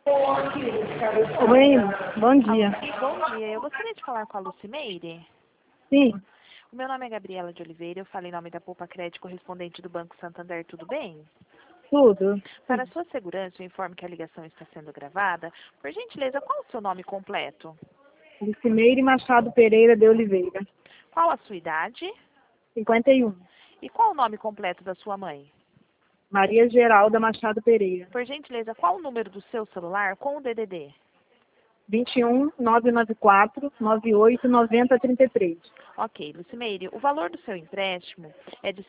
Oi, bom dia. Bom dia, eu gostaria de falar com a Lucimeire. Sim, O meu nome é Gabriela de Oliveira, eu falo em nome da Poupa Crédito, correspondente do Banco Santander, tudo bem? tudo. Para sua segurança, eu informo que a ligação está sendo gravada. Por gentileza, qual o seu nome completo? Lucimeire Machado Pereira de Oliveira, Qual a sua idade? 51. E qual o nome completo da sua mãe? Maria Geralda Machado Pereira, Por gentileza, qual o número do seu celular com o DDD? 21 994 98 90 33. Ok, Lucimeire, o valor do seu empréstimo é de R$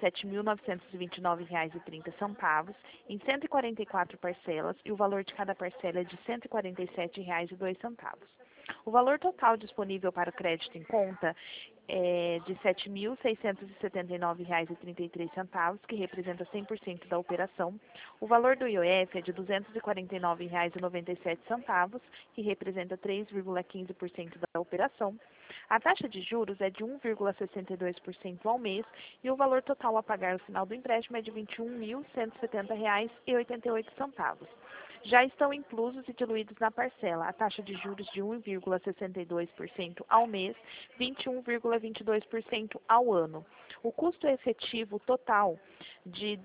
7.929,30 em 144 parcelas e o valor de cada parcela é de R$ 147,02. O valor total disponível para o crédito em conta é de R$ 7.679,33, que representa 100% da operação. O valor do IOF é de R$ 249,97, que representa 3,15% da operação. A taxa de juros é de 1,62% ao mês e o valor total a pagar no final do empréstimo é de R$ 21.170,88. Já estão inclusos e diluídos na parcela a taxa de juros de 1,62% ao mês, 21,22% ao ano. O custo efetivo total de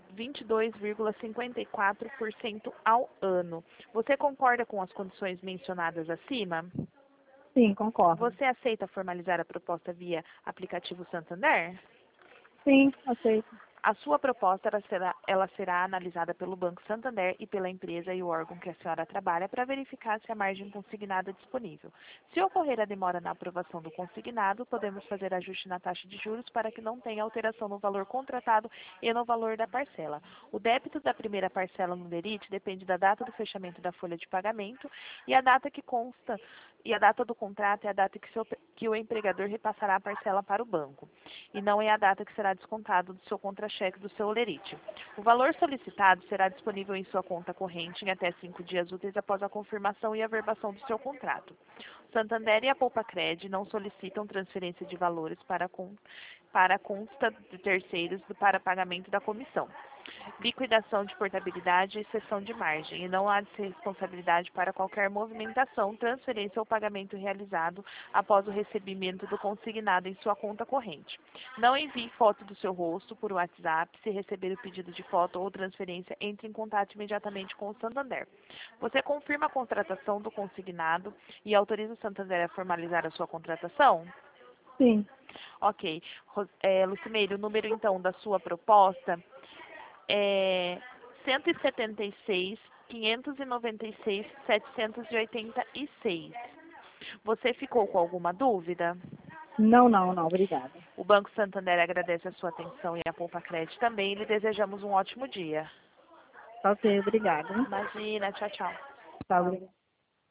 22,54% ao ano. Você concorda com as condições mencionadas acima? Sim, concordo. Você aceita formalizar a proposta via aplicativo Santander? Sim, aceito. A sua proposta ela será analisada pelo Banco Santander e pela empresa e o órgão que a senhora trabalha para verificar se a margem consignada é disponível. Se ocorrer a demora na aprovação do consignado, podemos fazer ajuste na taxa de juros para que não tenha alteração no valor contratado e no valor da parcela. O débito da primeira parcela no DERIT depende da data do fechamento da folha de pagamento e a data que consta e a data do contrato é a data que o empregador repassará a parcela para o banco, e não é a data que será descontado do seu contra-cheque do seu olerite. O valor solicitado será disponível em sua conta corrente em até 5 dias úteis após a confirmação e averbação do seu contrato. Santander e a Poupa Cred não solicitam transferência de valores para a conta de terceiros para pagamento da comissão, liquidação de portabilidade e cessão de margem, e não há de ser responsabilidade para qualquer movimentação, transferência ou pagamento realizado após o recebimento do consignado em sua conta corrente. Não envie foto do seu rosto por WhatsApp. Se receber o pedido de foto ou transferência, entre em contato imediatamente com o Santander. Você confirma a contratação do consignado e autoriza o Santander a formalizar a sua contratação? Sim, Ok. Lucimeire, o número então da sua proposta é 176.596.786. Você ficou com alguma dúvida? não, obrigada. O Banco Santander agradece a sua atenção e a Poupa Crédito também. E lhe desejamos um ótimo dia. Ok, obrigada. Imagina, tchau, tchau. Tá, obrigada.